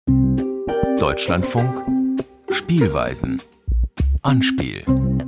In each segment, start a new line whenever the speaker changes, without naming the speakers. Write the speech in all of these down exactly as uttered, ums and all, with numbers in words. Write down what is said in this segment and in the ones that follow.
Deutschlandfunk Spielweisen. Anspiel.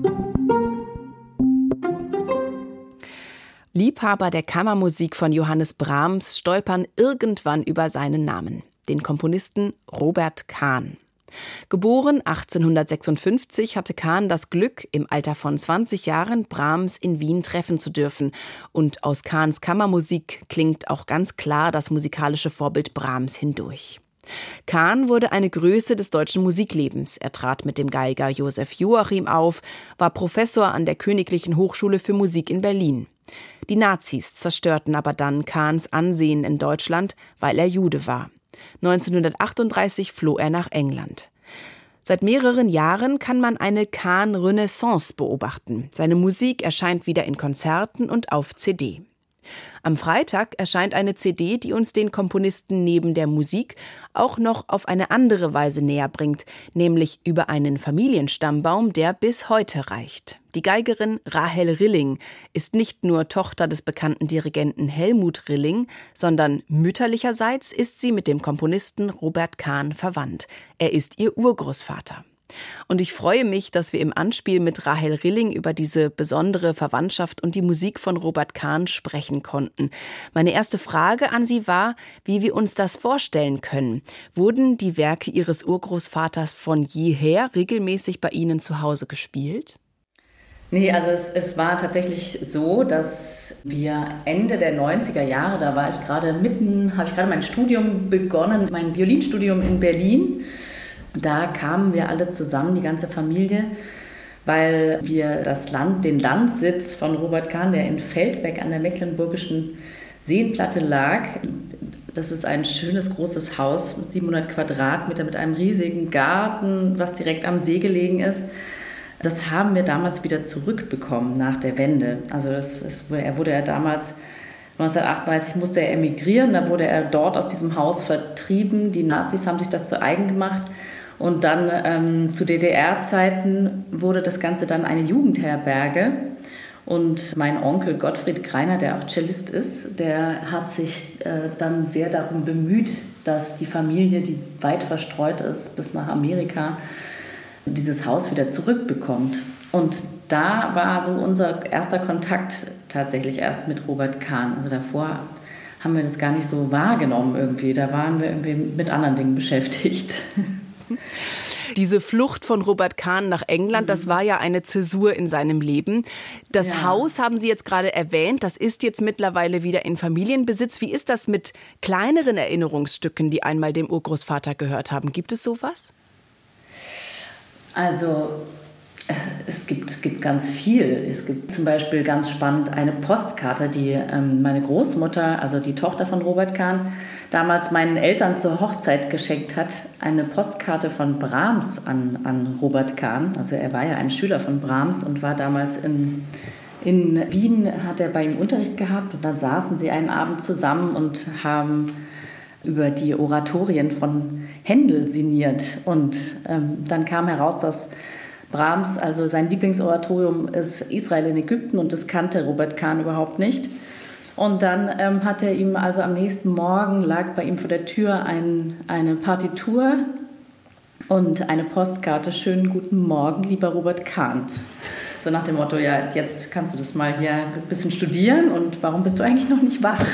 Liebhaber der Kammermusik von Johannes Brahms stolpern irgendwann über seinen Namen, den Komponisten Robert Kahn. Geboren achtzehnhundertsechsundfünfzig hatte Kahn das Glück, im Alter von zwanzig Jahren Brahms in Wien treffen zu dürfen. Und aus Kahns Kammermusik klingt auch ganz klar das musikalische Vorbild Brahms hindurch. Kahn wurde eine Größe des deutschen Musiklebens. Er trat mit dem Geiger Josef Joachim auf, war Professor an der Königlichen Hochschule für Musik in Berlin. Die Nazis zerstörten aber dann Kahns Ansehen in Deutschland, weil er Jude war. neunzehnhundertachtunddreißig floh er nach England. Seit mehreren Jahren kann man eine Kahn-Renaissance beobachten. Seine Musik erscheint wieder in Konzerten und auf C D. Am Freitag erscheint eine C D, die uns den Komponisten neben der Musik auch noch auf eine andere Weise näher bringt, nämlich über einen Familienstammbaum, der bis heute reicht. Die Geigerin Rahel Rilling ist nicht nur Tochter des bekannten Dirigenten Helmut Rilling, sondern mütterlicherseits ist sie mit dem Komponisten Robert Kahn verwandt. Er ist ihr Urgroßvater. Und ich freue mich, dass wir im Anspiel mit Rahel Rilling über diese besondere Verwandtschaft und die Musik von Robert Kahn sprechen konnten. Meine erste Frage an Sie war, wie wir uns das vorstellen können. Wurden die Werke Ihres Urgroßvaters von jeher regelmäßig bei Ihnen zu Hause gespielt?
Nee, also es, es war tatsächlich so, dass wir Ende der neunziger Jahre, da war ich gerade mitten, habe ich gerade mein Studium begonnen, mein Violinstudium in Berlin. Da kamen wir alle zusammen, die ganze Familie, weil wir das Land, den Landsitz von Robert Kahn, der in Feldbeck an der Mecklenburgischen Seenplatte lag. Das ist ein schönes, großes Haus mit siebenhundert Quadratmeter, mit einem riesigen Garten, was direkt am See gelegen ist. Das haben wir damals wieder zurückbekommen nach der Wende. Also es, es, er wurde ja damals, neunzehnhundertachtunddreißig musste er emigrieren, da wurde er dort aus diesem Haus vertrieben. Die Nazis haben sich das zu eigen gemacht. Und dann ähm, zu D D R-Zeiten wurde das Ganze dann eine Jugendherberge. Und mein Onkel Gottfried Greiner, der auch Cellist ist, der hat sich äh, dann sehr darum bemüht, dass die Familie, die weit verstreut ist bis nach Amerika, dieses Haus wieder zurückbekommt. Und da war so unser erster Kontakt tatsächlich erst mit Robert Kahn. Also davor haben wir das gar nicht so wahrgenommen irgendwie. Da waren wir irgendwie mit anderen Dingen beschäftigt.
Diese Flucht von Robert Kahn nach England, das war ja eine Zäsur in seinem Leben. Das ja. Haus haben Sie jetzt gerade erwähnt, das ist jetzt mittlerweile wieder in Familienbesitz. Wie ist das mit kleineren Erinnerungsstücken, die einmal dem Urgroßvater gehört haben? Gibt es sowas?
Also es gibt, es gibt ganz viel. Es gibt zum Beispiel ganz spannend eine Postkarte, die ähm, meine Großmutter, also die Tochter von Robert Kahn, damals meinen Eltern zur Hochzeit geschenkt hat. Eine Postkarte von Brahms an, an Robert Kahn. Also er war ja ein Schüler von Brahms und war damals in, in Wien, hat er bei ihm Unterricht gehabt. Und dann saßen sie einen Abend zusammen und haben über die Oratorien von Händel sinniert. Und ähm, dann kam heraus, dass Brahms, also sein Lieblingsoratorium ist Israel in Ägypten und das kannte Robert Kahn überhaupt nicht. Und dann ähm, hat er ihm, also am nächsten Morgen lag bei ihm vor der Tür ein, eine Partitur und eine Postkarte. Schönen guten Morgen, lieber Robert Kahn. So nach dem Motto, ja, jetzt kannst du das mal hier ein bisschen studieren und warum bist du eigentlich noch nicht wach?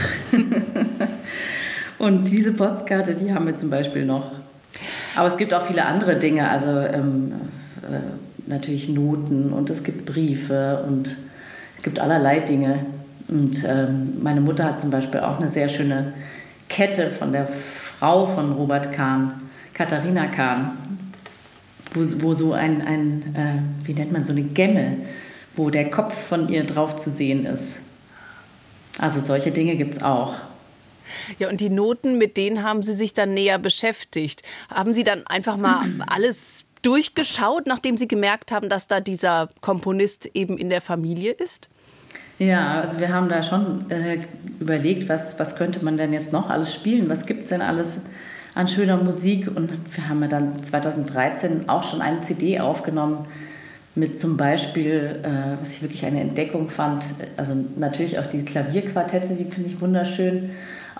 Und diese Postkarte, die haben wir zum Beispiel noch. Aber es gibt auch viele andere Dinge, also ähm, äh, natürlich Noten und es gibt Briefe und es gibt allerlei Dinge. Und ähm, meine Mutter hat zum Beispiel auch eine sehr schöne Kette von der Frau von Robert Kahn, Katharina Kahn, wo, wo so ein, ein äh, wie nennt man, so eine Gemme, wo der Kopf von ihr drauf zu sehen ist. Also solche Dinge gibt es auch.
Ja, und die Noten, mit denen haben Sie sich dann näher beschäftigt. Haben Sie dann einfach mal alles durchgeschaut, nachdem Sie gemerkt haben, dass da dieser Komponist eben in der Familie ist?
Ja, also wir haben da schon äh, überlegt, was, was könnte man denn jetzt noch alles spielen? Was gibt es denn alles an schöner Musik? Und wir haben ja dann zweitausenddreizehn auch schon eine C D aufgenommen mit zum Beispiel, äh, was ich wirklich eine Entdeckung fand, also natürlich auch die Klavierquartette, die finde ich wunderschön.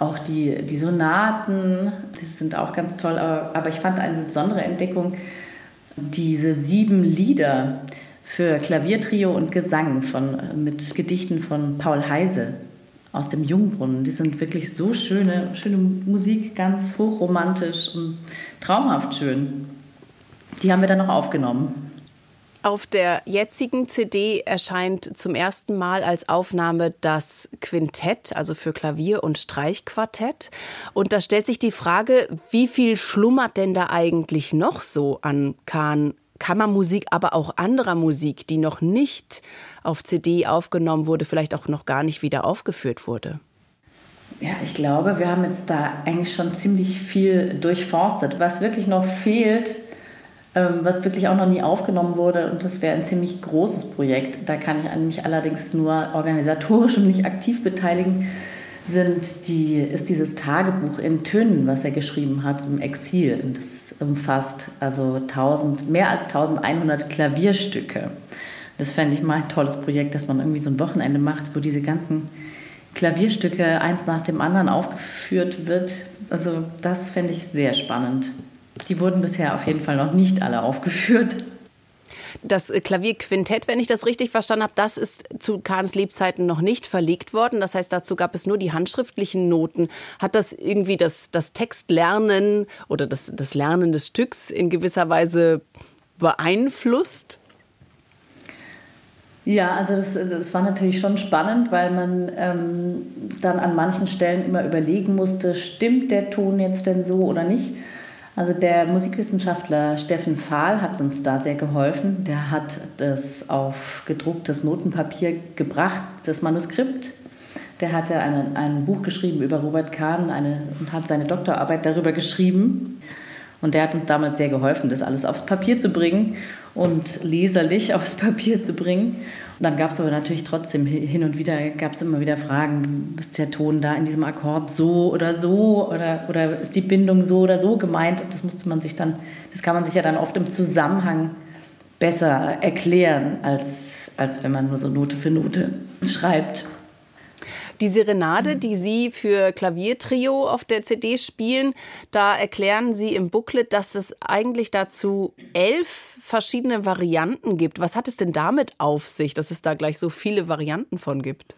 Auch die, die Sonaten, die sind auch ganz toll. Aber, aber ich fand eine besondere Entdeckung, diese sieben Lieder für Klaviertrio und Gesang von, mit Gedichten von Paul Heise aus dem Jungbrunnen. Die sind wirklich so schöne, schöne Musik, ganz hochromantisch und traumhaft schön. Die haben wir dann noch aufgenommen.
Auf der jetzigen C D erscheint zum ersten Mal als Aufnahme das Quintett, also für Klavier und Streichquartett. Und da stellt sich die Frage, wie viel schlummert denn da eigentlich noch so an Kahn Kammermusik, aber auch anderer Musik, die noch nicht auf C D aufgenommen wurde, vielleicht auch noch gar nicht wieder aufgeführt wurde?
Ja, ich glaube, wir haben jetzt da eigentlich schon ziemlich viel durchforstet. Was wirklich noch fehlt, ähm, was wirklich auch noch nie aufgenommen wurde, und das wäre ein ziemlich großes Projekt, da kann ich mich allerdings nur organisatorisch und nicht aktiv beteiligen, sind die, ist dieses Tagebuch in Tönen, was er geschrieben hat im Exil. Und das umfasst also tausend, mehr als eintausendeinhundert Klavierstücke. Das fände ich mal ein tolles Projekt, dass man irgendwie so ein Wochenende macht, wo diese ganzen Klavierstücke eins nach dem anderen aufgeführt wird. Also das fände ich sehr spannend. Die wurden bisher auf jeden Fall noch nicht alle aufgeführt.
Das Klavierquintett, wenn ich das richtig verstanden habe, das ist zu Kahns Lebzeiten noch nicht verlegt worden. Das heißt, dazu gab es nur die handschriftlichen Noten. Hat das irgendwie das, das Textlernen oder das, das Lernen des Stücks in gewisser Weise beeinflusst?
Ja, also das, das war natürlich schon spannend, weil man ähm, dann an manchen Stellen immer überlegen musste, stimmt der Ton jetzt denn so oder nicht? Also der Musikwissenschaftler Steffen Fahl hat uns da sehr geholfen. Der hat das auf gedrucktes Notenpapier gebracht, das Manuskript. Der hatte eine, ein Buch geschrieben über Robert Kahn eine, und hat seine Doktorarbeit darüber geschrieben. Und der hat uns damals sehr geholfen, das alles aufs Papier zu bringen und leserlich aufs Papier zu bringen. Und dann gab es aber natürlich trotzdem hin und wieder, gab es immer wieder Fragen, ist der Ton da in diesem Akkord so oder so oder, oder ist die Bindung so oder so gemeint? Und das musste man sich dann, das kann man sich ja dann oft im Zusammenhang besser erklären, als, als wenn man nur so Note für Note schreibt.
Die Serenade, die Sie für Klaviertrio auf der C D spielen, da erklären Sie im Booklet, dass es eigentlich dazu elf verschiedene Varianten gibt. Was hat es denn damit auf sich, dass es da gleich so viele Varianten von gibt?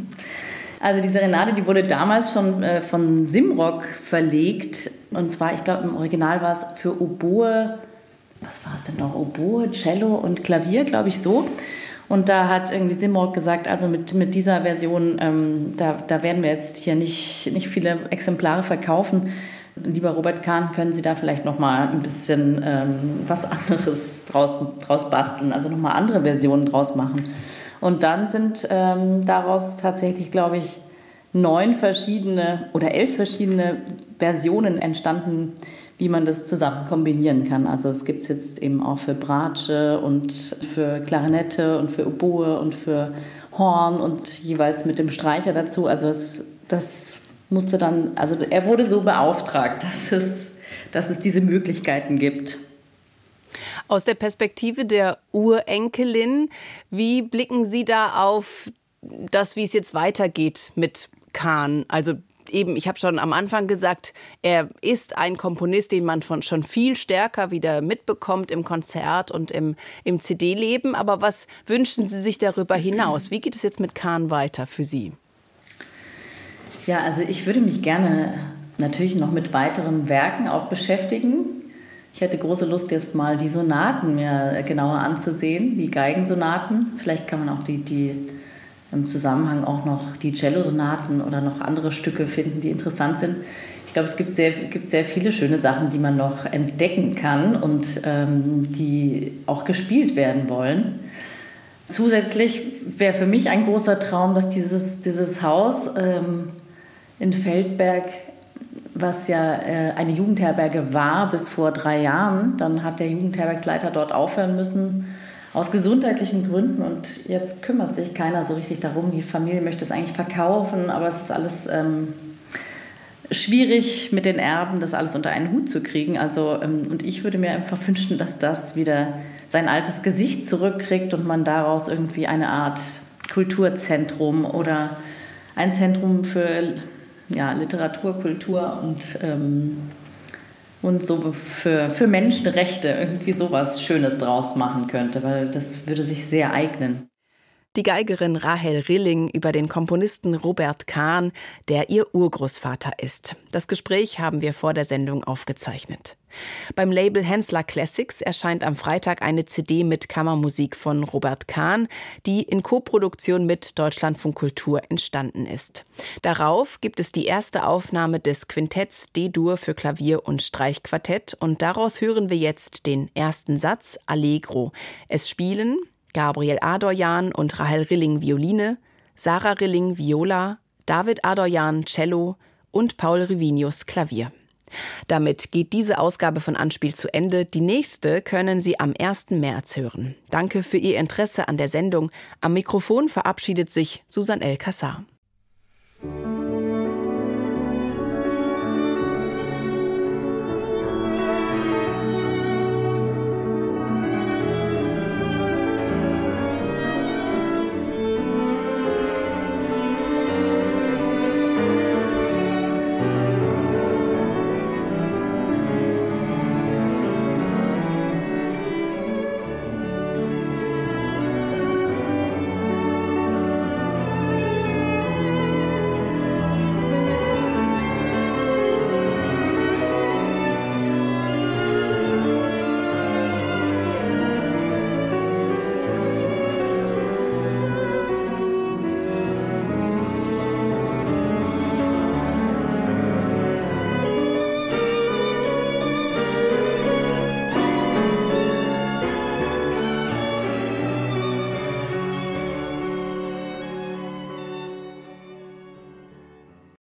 Also die Serenade, die wurde damals schon äh, von Simrock verlegt. Und zwar, ich glaube, im Original war es für Oboe, was war es denn noch? Oboe, Cello und Klavier, glaube ich so. Und da hat irgendwie Simrock gesagt, also mit, mit dieser Version, ähm, da, da werden wir jetzt hier nicht, nicht viele Exemplare verkaufen. Lieber Robert Kahn, können Sie da vielleicht noch mal ein bisschen ähm, was anderes draus, draus basteln, also noch mal andere Versionen draus machen. Und dann sind ähm, daraus tatsächlich, glaube ich, neun verschiedene oder elf verschiedene Versionen entstanden, wie man das zusammen kombinieren kann. Also es gibt es jetzt eben auch für Bratsche und für Klarinette und für Oboe und für Horn und jeweils mit dem Streicher dazu. Also es, das musste dann, also er wurde so beauftragt, dass es, dass es diese Möglichkeiten gibt.
Aus der Perspektive der Urenkelin, wie blicken Sie da auf das, wie es jetzt weitergeht mit Kahn? Also eben, ich habe schon am Anfang gesagt, er ist ein Komponist, den man von schon viel stärker wieder mitbekommt im Konzert und im, im C D-Leben. Aber was wünschen Sie sich darüber hinaus? Wie geht es jetzt mit Kahn weiter für Sie?
Ja, also ich würde mich gerne natürlich noch mit weiteren Werken auch beschäftigen. Ich hätte große Lust, jetzt mal die Sonaten mir genauer anzusehen, die Geigensonaten. Vielleicht kann man auch die, die im Zusammenhang auch noch die Cellosonaten oder noch andere Stücke finden, die interessant sind. Ich glaube, es gibt sehr, gibt sehr viele schöne Sachen, die man noch entdecken kann und ähm, die auch gespielt werden wollen. Zusätzlich wäre für mich ein großer Traum, dass dieses, dieses Haus ähm, in Feldberg, was ja äh, eine Jugendherberge war bis vor drei Jahren, dann hat der Jugendherbergsleiter dort aufhören müssen, aus gesundheitlichen Gründen, und jetzt kümmert sich keiner so richtig darum. Die Familie möchte es eigentlich verkaufen, aber es ist alles ähm, schwierig mit den Erben, das alles unter einen Hut zu kriegen. Also, ähm, und ich würde mir einfach wünschen, dass das wieder sein altes Gesicht zurückkriegt und man daraus irgendwie eine Art Kulturzentrum oder ein Zentrum für ja, Literatur, Kultur und, ähm, und so für, für Menschenrechte irgendwie sowas Schönes draus machen könnte, weil das würde sich sehr eignen.
Die Geigerin Rahel Rilling über den Komponisten Robert Kahn, der ihr Urgroßvater ist. Das Gespräch haben wir vor der Sendung aufgezeichnet. Beim Label Hensler Classics erscheint am Freitag eine C D mit Kammermusik von Robert Kahn, die in Koproduktion mit Deutschlandfunk Kultur entstanden ist. Darauf gibt es die erste Aufnahme des Quintetts D-Dur für Klavier und Streichquartett und daraus hören wir jetzt den ersten Satz Allegro. Es spielen Gabriel Adorjan und Rahel Rilling Violine, Sarah Rilling Viola, David Adorjan Cello und Paul Rivinius Klavier. Damit geht diese Ausgabe von Anspiel zu Ende. Die nächste können Sie am ersten März hören. Danke für Ihr Interesse an der Sendung. Am Mikrofon verabschiedet sich Susanne El Kassar.